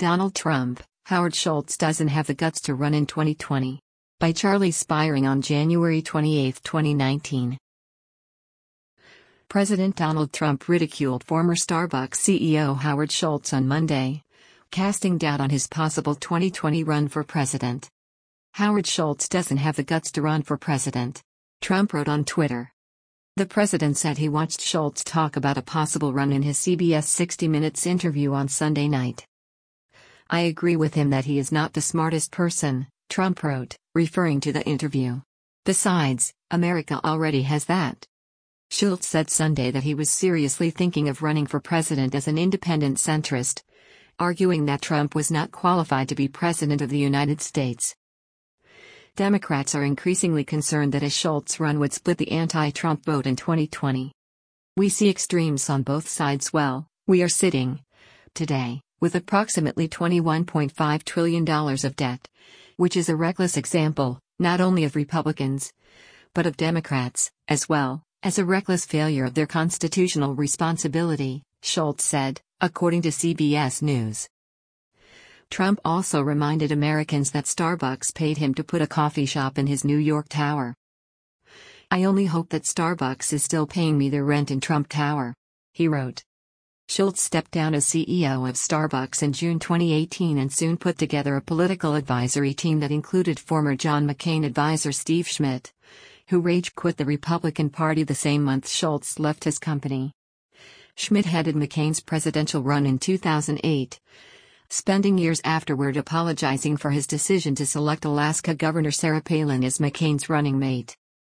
Donald Trump, Howard Schultz doesn't have the guts to run in 2020. By Charlie Spiring on January 28, 2019. President Donald Trump ridiculed former Starbucks CEO Howard Schultz on Monday, casting doubt on his possible 2020 run for president. Howard Schultz doesn't have the guts to run for president, Trump wrote on Twitter. The president said he watched Schultz talk about a possible run in his CBS 60 Minutes interview on Sunday night. "I agree with him that he is not the smartest person," Trump wrote, referring to the interview. "Besides, America already has that." Schultz said Sunday that he was seriously thinking of running for president as an independent centrist, arguing that Trump was not qualified to be president of the United States. Democrats are increasingly concerned that a Schultz run would split the anti-Trump vote in 2020. "We see extremes on both sides. We are sitting today with approximately $21.5 trillion of debt, which is a reckless example, not only of Republicans, but of Democrats, as well as a reckless failure of their constitutional responsibility," Schultz said, according to CBS News. Trump also reminded Americans that Starbucks paid him to put a coffee shop in his New York tower. "I only hope that Starbucks is still paying me their rent in Trump Tower," he wrote. Schultz stepped down as CEO of Starbucks in June 2018 and soon put together a political advisory team that included former John McCain advisor Steve Schmidt, who rage quit the Republican Party the same month Schultz left his company. Schmidt headed McCain's presidential run in 2008, spending years afterward apologizing for his decision to select Alaska Governor Sarah Palin as McCain's running mate.